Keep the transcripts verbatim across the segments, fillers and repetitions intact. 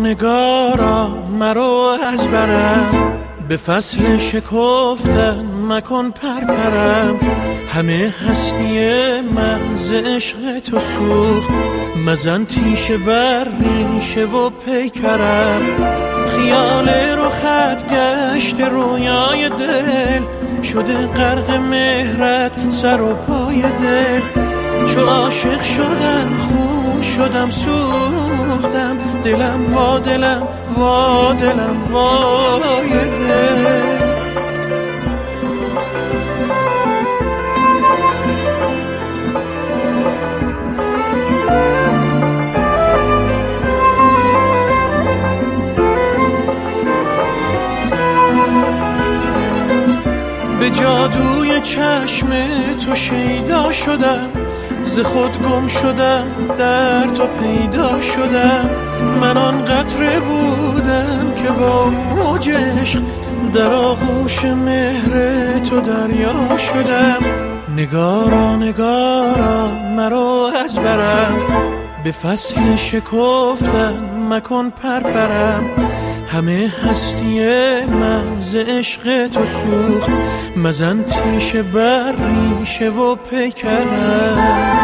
نگارا مرو از برم، به فصل شکفتن مکن پرپرم. همه هستی من ز عشق تو سوخت، مزن تیشه بر ریشه و پیکرم. خیال رو خط گشت رویای دل، شده غرق مهرت سر و پای دل. چو عاشق شدم خون شدم سوختم، دلم وا دلم وا دلم وای دل. به جادوی چشم تو شیدا شدم، ز خود گم شدم در تو پیدا شدم. من آن قطره بودم که با موج عشق در آغوش مهر تو دریا شدم. نگارا نگارا مرو از برم، به فصل شکفتن مکن پرپرم. همه هستی من ز عشق تو سوخت، مزن تیشه بر ریشه و پیکرم.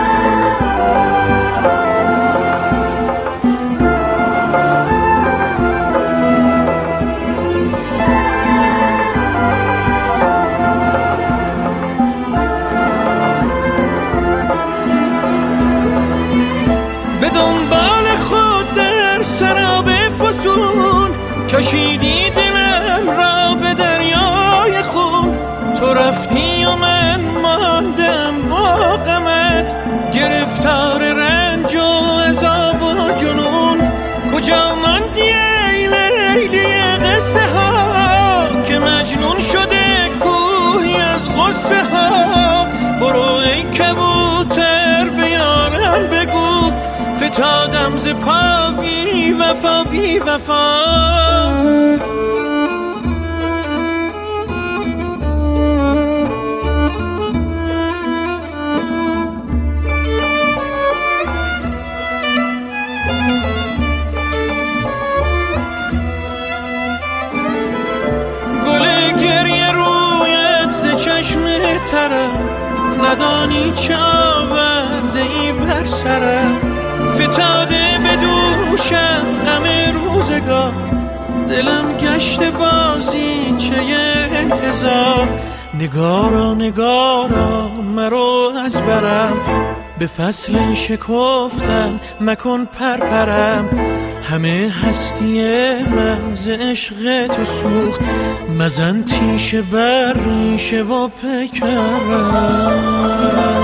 به دنبال خود در سراب فسون، کشیدی دلم را به دریای خون. تو رفتی و من ماندم با غمت، گرفتار رنج و عذاب و جنون. کجا ماندی ای لیلی قصه ها، که مجنون شده کوهی از غصه ها. برو ای کبوتر به یارم بگو، فتادم ز پا بی وفا بی وفا. گل گریه رویت ز چشم ترم، ندانی چه آورده ای بر سرم. فتاده به دوشم غم روزگار، دلم گشت بازی چه انتظار. نگارا نگارا مرو از برم، به فصل شکفتن مکن پرپرم. همه هستی من ز عشق تو سوخت، مزن تیشه بر ریشه و پیکرم.